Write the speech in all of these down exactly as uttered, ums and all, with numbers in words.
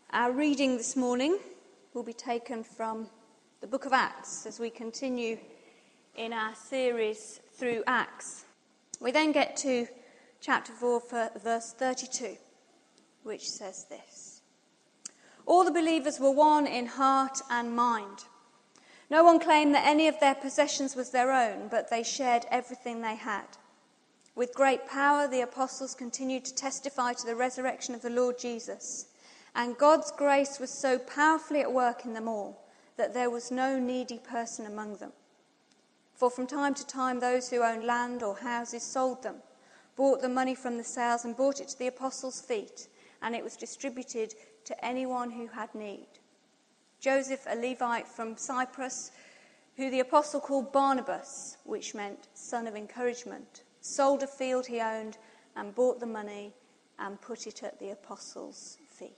Our reading this morning will be taken from the book of Acts as we continue in our series through Acts. We then get to chapter four, verse thirty-two, which says this. All the believers were one in heart and mind. No one claimed that any of their possessions was their own, but they shared everything they had. With great power, the apostles continued to testify to the resurrection of the Lord Jesus. And God's grace was so powerfully at work in them all that there was no needy person among them. For from time to time, those who owned land or houses sold them, bought the money from the sales and brought it to the apostles' feet, and it was distributed to anyone who had need. Joseph, a Levite from Cyprus, who the apostle called Barnabas, which meant son of encouragement, sold a field he owned and bought the money and put it at the apostles' feet.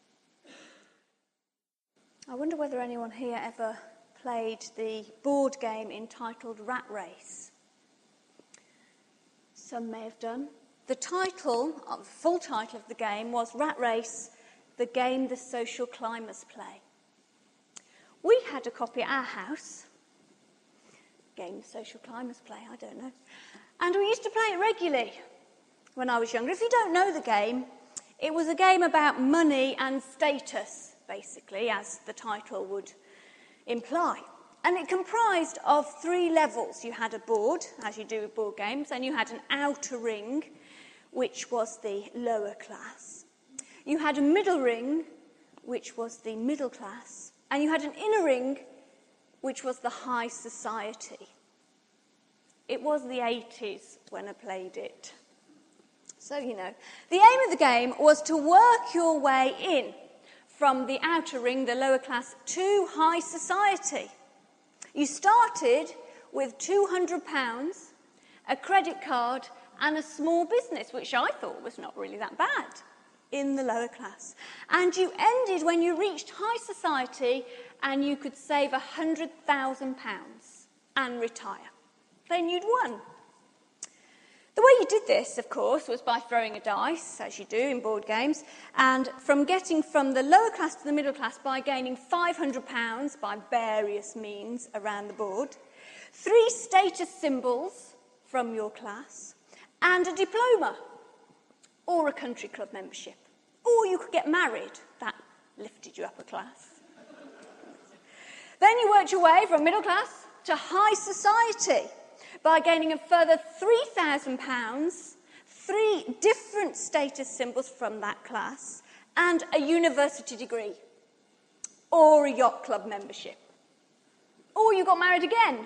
I wonder whether anyone here ever played the board game entitled Rat Race. Some may have done. The title, the full title of the game was Rat Race, the game the social climbers play. We had a copy at our house. Game the social climbers play, I don't know. And we used to play it regularly when I was younger. If you don't know the game, it was a game about money and status, basically, as the title would imply. And it comprised of three levels. You had a board, as you do with board games, and you had an outer ring, which was the lower class. You had a middle ring, which was the middle class, and you had an inner ring, which was the high society. It was the eighties when I played it. So, you know, the aim of the game was to work your way in from the outer ring, the lower class, to high society. You started with two hundred pounds, a credit card, and a small business, which I thought was not really that bad in the lower class. And you ended when you reached high society and you could save one hundred thousand pounds and retire. Then you'd won. The way you did this, of course, was by throwing a dice, as you do in board games, and from getting from the lower class to the middle class by gaining five hundred pounds by various means around the board, three status symbols from your class, and a diploma, or a country club membership. Or you could get married. That lifted you up a class. Then you worked your way from middle class to high society by gaining a further three thousand pounds, three different status symbols from that class, and a university degree, or a yacht club membership. Or you got married again.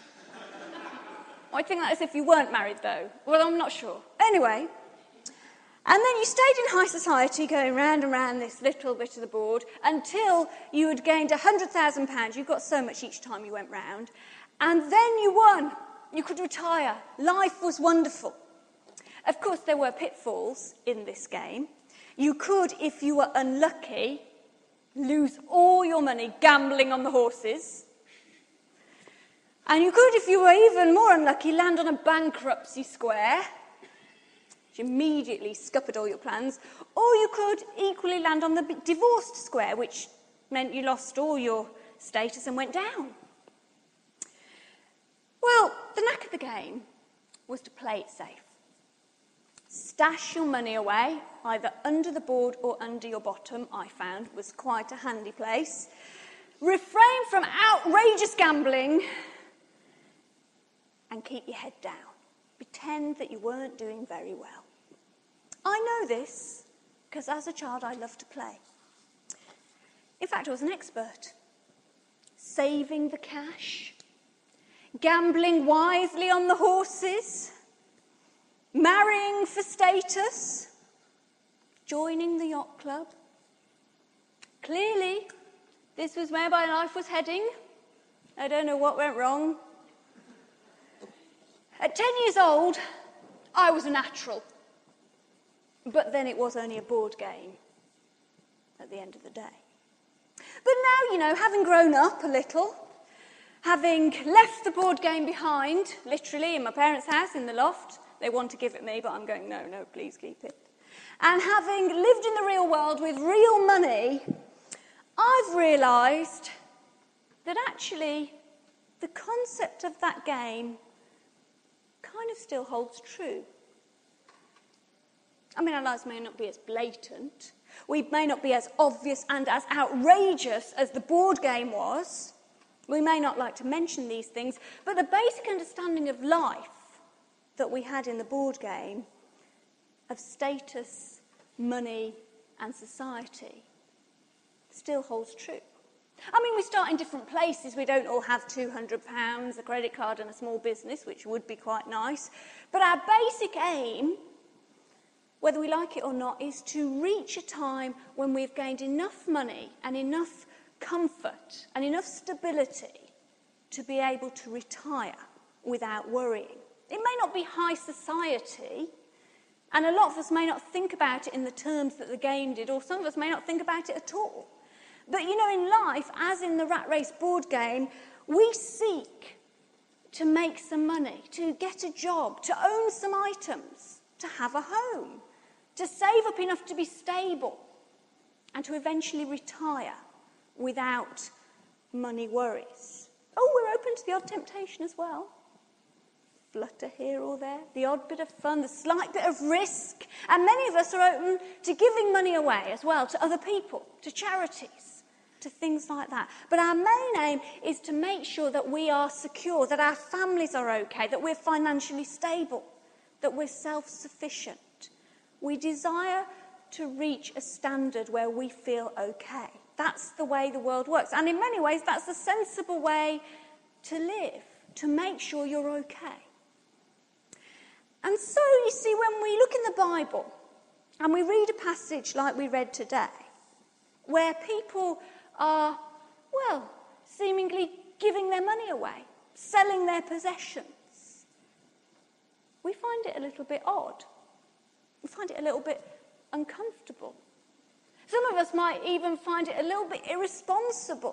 I think that is if you weren't married, though. Well, I'm not sure. Anyway, and then you stayed in high society going round and round this little bit of the board until you had gained one hundred thousand pounds. You got so much each time you went round. And then you won. You could retire. Life was wonderful. Of course, there were pitfalls in this game. You could, if you were unlucky, lose all your money gambling on the horses. And you could, if you were even more unlucky, land on a bankruptcy square, which immediately scuppered all your plans. Or you could equally land on the divorced square, which meant you lost all your status and went down. Well, the knack of the game was to play it safe. Stash your money away, either under the board or under your bottom, I found, was quite a handy place. Refrain from outrageous gambling and keep your head down. Pretend that you weren't doing very well. I know this because as a child I loved to play. In fact, I was an expert. Saving the cash, gambling wisely on the horses, marrying for status, joining the yacht club. Clearly, this was where my life was heading. I don't know what went wrong. At ten years old, I was a natural. But then it was only a board game at the end of the day. But now, you know, having grown up a little, having left the board game behind, literally in my parents' house in the loft, they want to give it me, but I'm going, no, no, please keep it. And having lived in the real world with real money, I've realised that actually the concept of that game kind of still holds true. I mean, our lives may not be as blatant. We may not be as obvious and as outrageous as the board game was. We may not like to mention these things, but the basic understanding of life that we had in the board game, of status, money, and society, still holds true. I mean, we start in different places. We don't all have two hundred pounds, a credit card, and a small business, which would be quite nice. But our basic aim, whether we like it or not, is to reach a time when we've gained enough money and enough comfort and enough stability to be able to retire without worrying. It may not be high society, and a lot of us may not think about it in the terms that the game did, or some of us may not think about it at all. But, you know, in life, as in the Rat Race board game, we seek to make some money, to get a job, to own some items, to have a home, to save up enough to be stable, and to eventually retire without money worries. Oh, we're open to the odd temptation as well. Flutter here or there, the odd bit of fun, the slight bit of risk. And many of us are open to giving money away as well to other people, to charities, to things like that. But our main aim is to make sure that we are secure, that our families are okay, that we're financially stable, that we're self-sufficient. We desire to reach a standard where we feel okay. That's the way the world works. And in many ways, that's a sensible way to live, to make sure you're okay. And so, you see, when we look in the Bible and we read a passage like we read today, where people are, well, seemingly giving their money away, selling their possessions, we find it a little bit odd. We find it a little bit uncomfortable. Some of us might even find it a little bit irresponsible.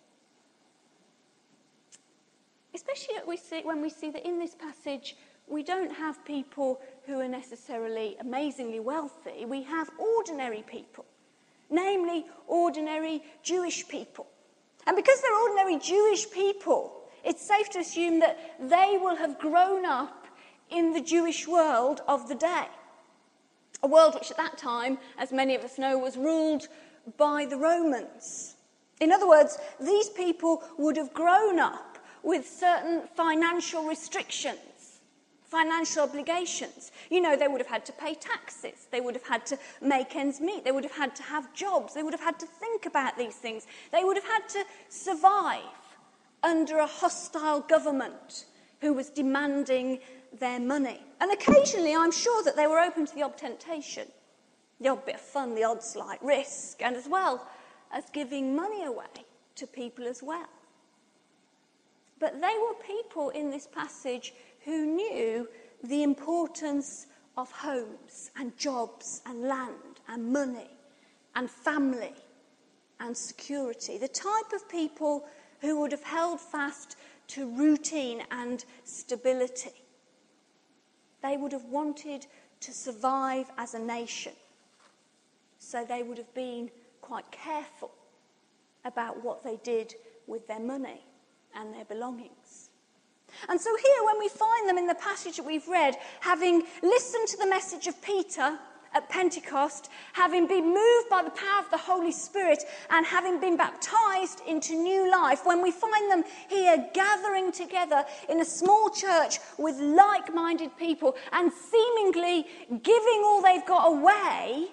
Especially when we see that in this passage, we don't have people who are necessarily amazingly wealthy. We have ordinary people, namely ordinary Jewish people. And because they're ordinary Jewish people, it's safe to assume that they will have grown up in the Jewish world of the day. A world which at that time, as many of us know, was ruled by the Romans. In other words, these people would have grown up with certain financial restrictions, financial obligations. You know, they would have had to pay taxes. They would have had to make ends meet. They would have had to have jobs. They would have had to think about these things. They would have had to survive under a hostile government who was demanding their money. And occasionally, I'm sure that they were open to the odd temptation, the odd bit of fun, the odd slight risk, and as well as giving money away to people as well. But they were people in this passage who knew the importance of homes and jobs and land and money and family and security. The type of people who would have held fast to routine and stability. They would have wanted to survive as a nation. So they would have been quite careful about what they did with their money and their belongings. And so here, when we find them in the passage that we've read, having listened to the message of Peter at Pentecost, having been moved by the power of the Holy Spirit, and having been baptized into new life, when we find them here gathering together in a small church with like-minded people and seemingly giving all they've got away,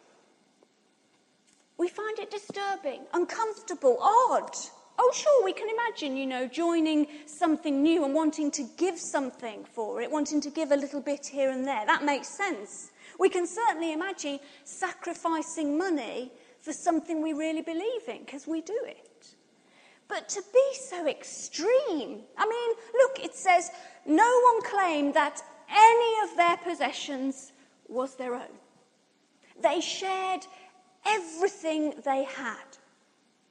we find it disturbing, uncomfortable, odd. Oh, sure, we can imagine, you know, joining something new and wanting to give something for it, wanting to give a little bit here and there. That makes sense. We can certainly imagine sacrificing money for something we really believe in, because we do it. But to be so extreme, I mean, look, it says, no one claimed that any of their possessions was their own. They shared everything they had.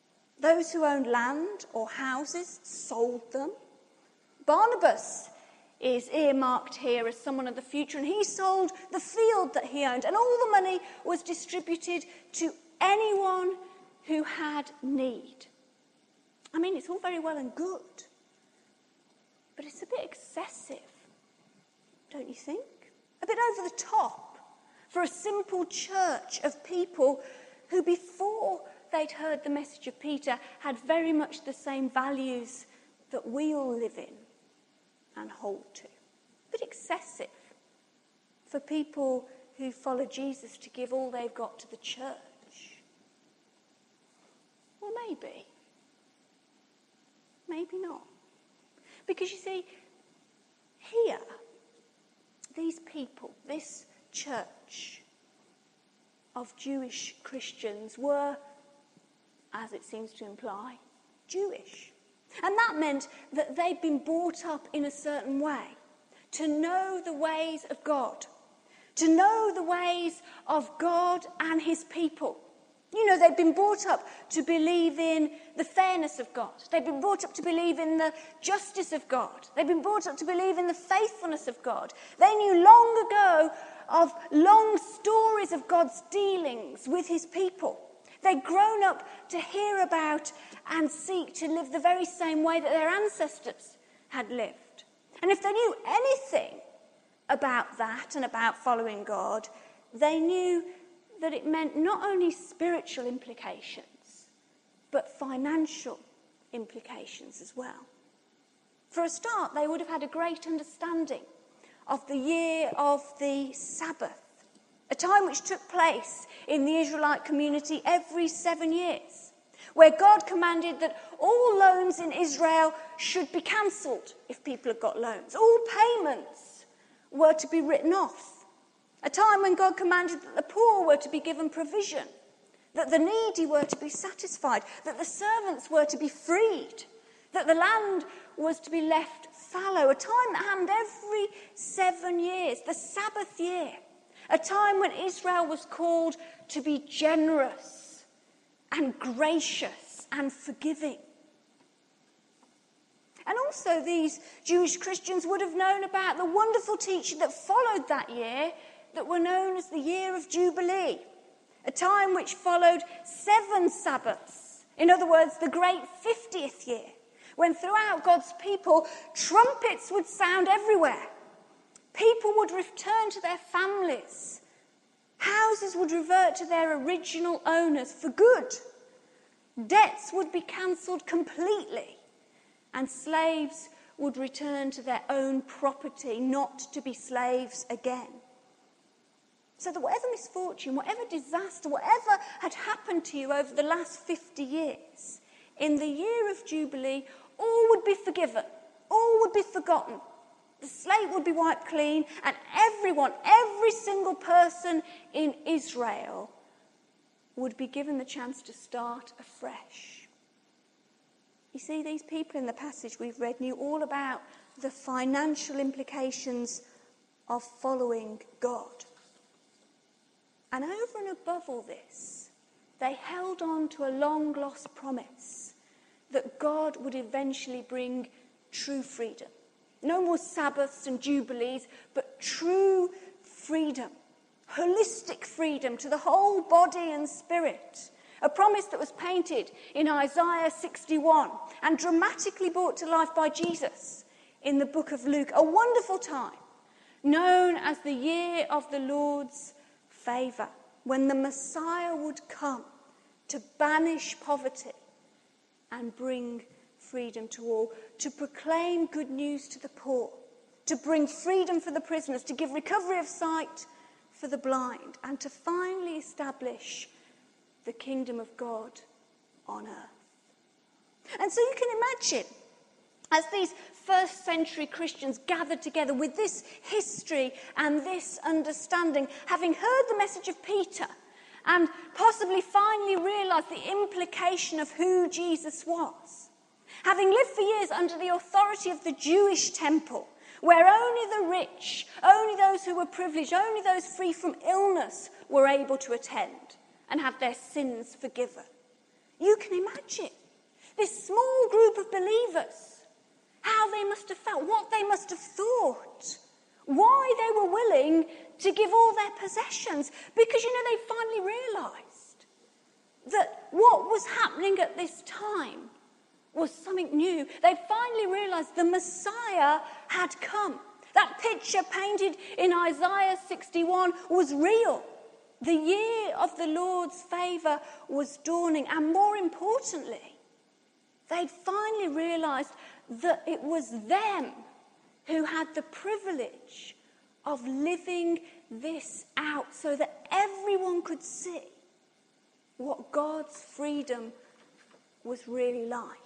Those who owned land or houses sold them. Barnabas is earmarked here as someone of the future, and he sold the field that he owned, and all the money was distributed to anyone who had need. I mean, it's all very well and good, but it's a bit excessive, don't you think? A bit over the top for a simple church of people who, before they'd heard the message of Peter, had very much the same values that we all live in and hold to. A bit excessive for people who follow Jesus to give all they've got to the church. Well, maybe. Maybe not. Because you see, here, these people, this church of Jewish Christians were, as it seems to imply, Jewish. And that meant that they'd been brought up in a certain way, to know the ways of God, to know the ways of God and his people. You know, they'd been brought up to believe in the fairness of God. They'd been brought up to believe in the justice of God. They'd been brought up to believe in the faithfulness of God. They knew long ago of long stories of God's dealings with his people. They'd grown up to hear about and seek to live the very same way that their ancestors had lived. And if they knew anything about that and about following God, they knew that it meant not only spiritual implications, but financial implications as well. For a start, they would have had a great understanding of the year of the Sabbath, a time which took place in the Israelite community every seven years, where God commanded that all loans in Israel should be cancelled if people had got loans. All payments were to be written off. A time when God commanded that the poor were to be given provision, that the needy were to be satisfied, that the servants were to be freed, that the land was to be left fallow. A time that happened every seven years, the Sabbath year. A time when Israel was called to be generous and gracious and forgiving. And also these Jewish Christians would have known about the wonderful teaching that followed that year, that were known as the Year of Jubilee, a time which followed seven Sabbaths. In other words, the great fiftieth year, when throughout God's people, trumpets would sound everywhere. People would return to their families. Houses would revert to their original owners for good. Debts would be cancelled completely. And slaves would return to their own property, not to be slaves again. So that whatever misfortune, whatever disaster, whatever had happened to you over the last fifty years, in the year of Jubilee, all would be forgiven, all would be forgotten. The slate would be wiped clean, and everyone, every single person in Israel would be given the chance to start afresh. You see, these people in the passage we've read knew all about the financial implications of following God. And over and above all this, they held on to a long-lost promise that God would eventually bring true freedom. No more Sabbaths and Jubilees, but true freedom, holistic freedom to the whole body and spirit. A promise that was painted in Isaiah sixty-one and dramatically brought to life by Jesus in the book of Luke. A wonderful time, known as the year of the Lord's favour, when the Messiah would come to banish poverty and bring freedom to all, to proclaim good news to the poor, to bring freedom for the prisoners, to give recovery of sight for the blind, and to finally establish the kingdom of God on earth. And so you can imagine, as these first century Christians gathered together with this history and this understanding, having heard the message of Peter and possibly finally realised the implication of who Jesus was, having lived for years under the authority of the Jewish temple, where only the rich, only those who were privileged, only those free from illness were able to attend and have their sins forgiven. You can imagine this small group of believers how they must have felt, what they must have thought, why they were willing to give all their possessions. Because, you know, they finally realised that what was happening at this time was something new. They finally realised the Messiah had come. That picture painted in Isaiah sixty-one was real. The year of the Lord's favour was dawning. And more importantly, they'd finally realised that it was them who had the privilege of living this out so that everyone could see what God's freedom was really like.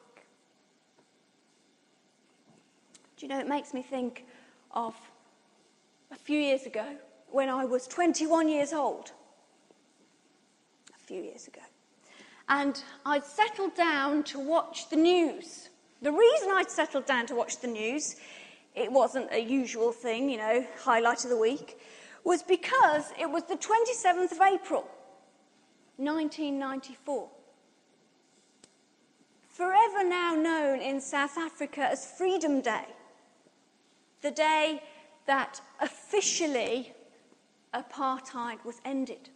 Do you know, it makes me think of a few years ago when I was twenty-one years old. A few years ago. And I'd settled down to watch the news. The reason I'd settled down to watch the news, it wasn't a usual thing, you know, highlight of the week, was because it was the twenty-seventh of April, nineteen ninety-four. Forever now known in South Africa as Freedom Day. The day that officially apartheid was ended.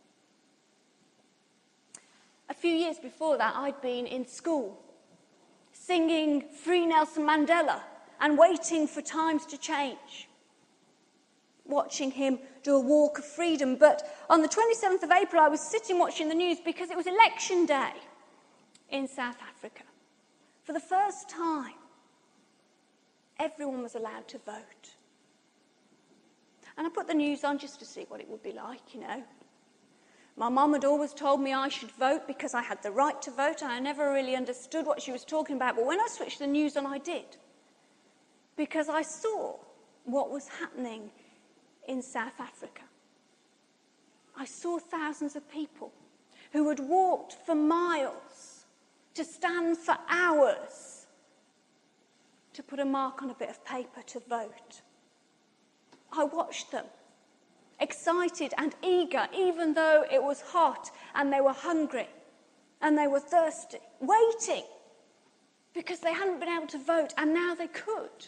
A few years before that, I'd been in school, singing Free Nelson Mandela and waiting for times to change, watching him do a walk of freedom. But on the twenty-seventh of April, I was sitting watching the news because it was election day in South Africa. For the first time, everyone was allowed to vote. And I put the news on just to see what it would be like, you know. My mum had always told me I should vote because I had the right to vote, and I never really understood what she was talking about. But when I switched the news on, I did. Because I saw what was happening in South Africa. I saw thousands of people who had walked for miles to stand for hours to put a mark on a bit of paper to vote. I watched them, excited and eager, even though it was hot and they were hungry and they were thirsty, waiting because they hadn't been able to vote and now they could.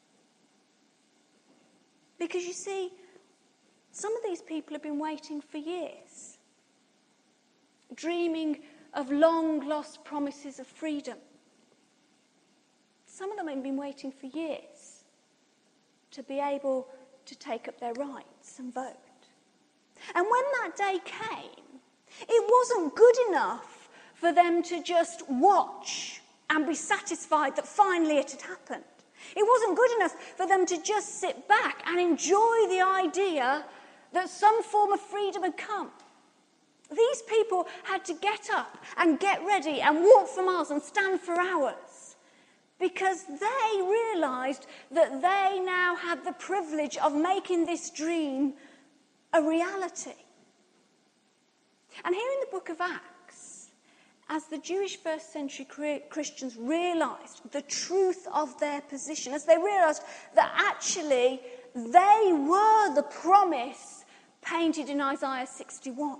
Because you see, some of these people have been waiting for years, dreaming of long-lost promises of freedom. Some of them have been waiting for years to be able to take up their rights and vote. And when that day came, it wasn't good enough for them to just watch and be satisfied that finally it had happened. It wasn't good enough for them to just sit back and enjoy the idea that some form of freedom had come. These people had to get up and get ready and walk for miles and stand for hours because they realised that they now had the privilege of making this dream a reality. And here in the book of Acts, as the Jewish first century Christians realised the truth of their position, as they realised that actually they were the promise painted in Isaiah sixty-one,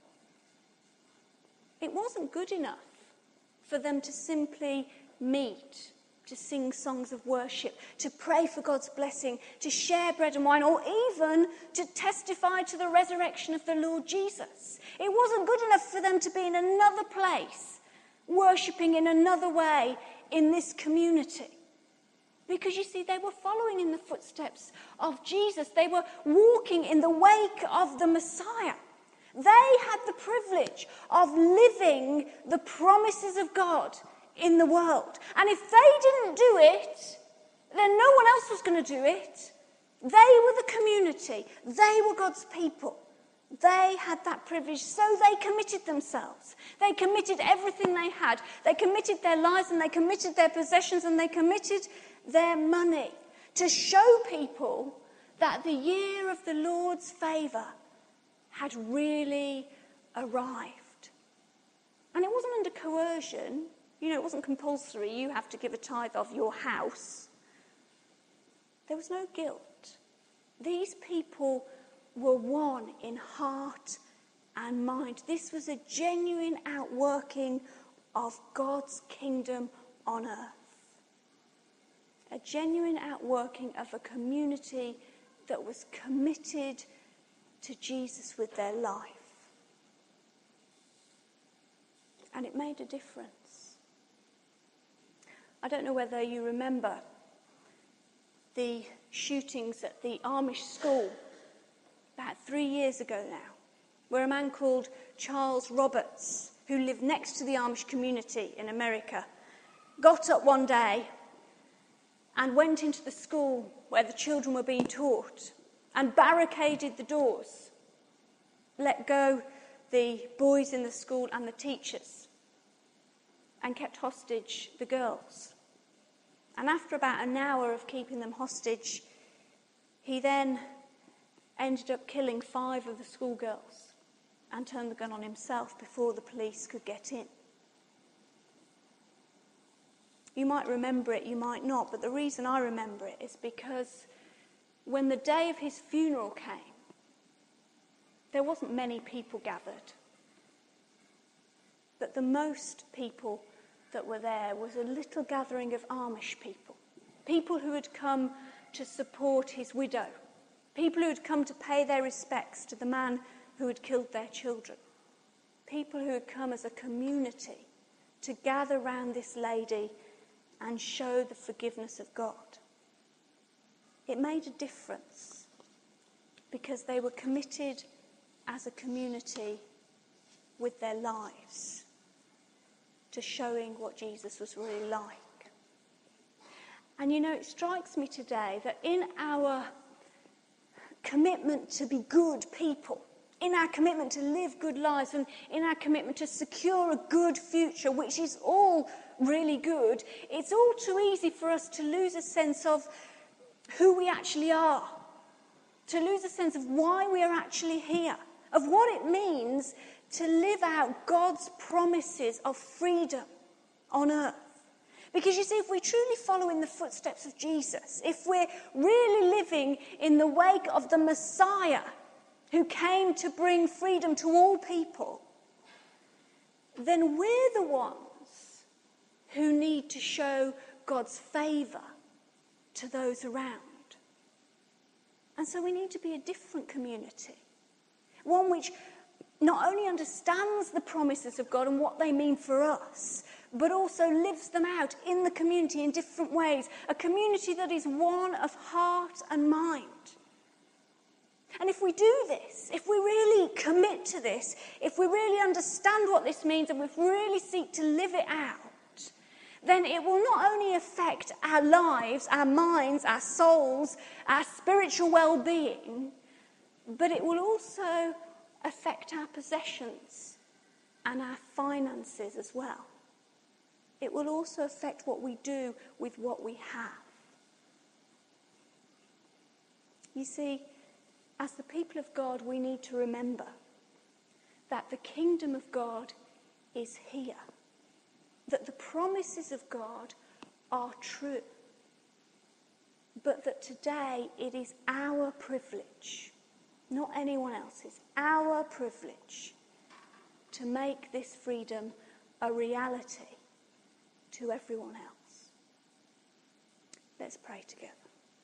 it wasn't good enough for them to simply meet, to sing songs of worship, to pray for God's blessing, to share bread and wine, or even to testify to the resurrection of the Lord Jesus. It wasn't good enough for them to be in another place, worshipping in another way in this community. Because you see, they were following in the footsteps of Jesus. They were walking in the wake of the Messiah. They had the privilege of living the promises of God in the world. And if they didn't do it, then no one else was going to do it. They were the community. They were God's people. They had that privilege, so they committed themselves. They committed everything they had. They committed their lives and they committed their possessions and they committed their money to show people that the year of the Lord's favour had really arrived. And it wasn't under coercion. You know, it wasn't compulsory. You have to give a tithe of your house. There was no guilt. These people were one in heart and mind. This was a genuine outworking of God's kingdom on earth. a genuine outworking of a community that was committed to Jesus with their life. And it made a difference. I don't know whether you remember the shootings at the Amish school about three years ago now, where a man called Charles Roberts, who lived next to the Amish community in America, got up one day and went into the school where the children were being taught and barricaded the doors, let go the boys in the school and the teachers, and kept hostage the girls. And after about an hour of keeping them hostage, he then ended up killing five of the schoolgirls and turned the gun on himself before the police could get in. You might remember it, you might not, but the reason I remember it is because when the day of his funeral came, there wasn't many people gathered. But the most people that were there was a little gathering of Amish people, people who had come to support his widow, people who had come to pay their respects to the man who had killed their children, people who had come as a community to gather round this lady and show the forgiveness of God. It made a difference because they were committed as a community with their lives to showing what Jesus was really like. And you know, it strikes me today that in our commitment to be good people, in our commitment to live good lives, and in our commitment to secure a good future, which is all really good, it's all too easy for us to lose a sense of who we actually are, to lose a sense of why we are actually here, of what it means to live out God's promises of freedom on earth. Because you see, if we truly follow in the footsteps of Jesus, if we're really living in the wake of the Messiah who came to bring freedom to all people, then we're the ones who need to show God's favour to those around. And so we need to be a different community, one which not only understands the promises of God and what they mean for us, but also lives them out in the community in different ways, a community that is one of heart and mind. And if we do this, if we really commit to this, if we really understand what this means and we really seek to live it out, then it will not only affect our lives, our minds, our souls, our spiritual well-being, but it will also affect our possessions and our finances as well. It will also affect what we do with what we have. You see, as the people of God, we need to remember that the kingdom of God is here, that the promises of God are true, but that today it is our privilege, not anyone else's, our privilege to make this freedom a reality to everyone else. Let's pray together.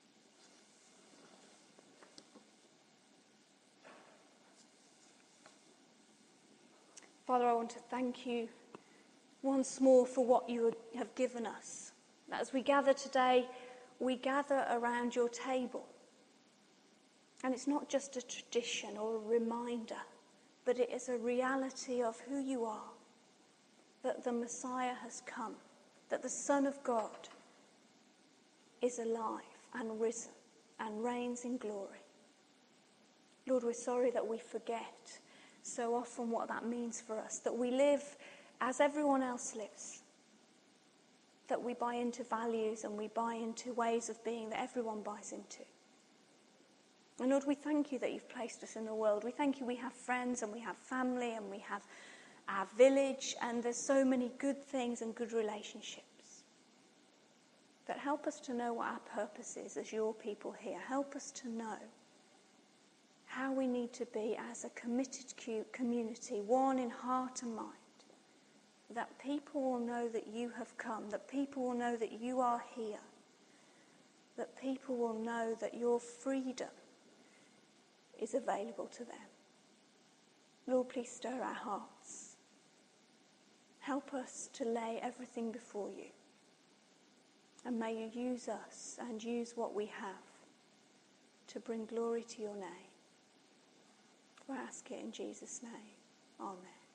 Father, I want to thank you once more for what you have given us. That as we gather today, we gather around your table. And it's not just a tradition or a reminder, but it is a reality of who you are, that the Messiah has come, that the Son of God is alive and risen and reigns in glory. Lord, we're sorry that we forget so often what that means for us, that we live as everyone else lives, that we buy into values and we buy into ways of being that everyone buys into. And Lord, we thank you that you've placed us in the world. We thank you we have friends and we have family and we have our village, and there's so many good things and good relationships. But help us to know what our purpose is as your people here. Help us to know how we need to be as a committed community, one in heart and mind, that people will know that you have come, that people will know that you are here, that people will know that your freedom is available to them. Lord, please stir our hearts. Help us to lay everything before you. And may you use us and use what we have to bring glory to your name. We ask it in Jesus' name. Amen.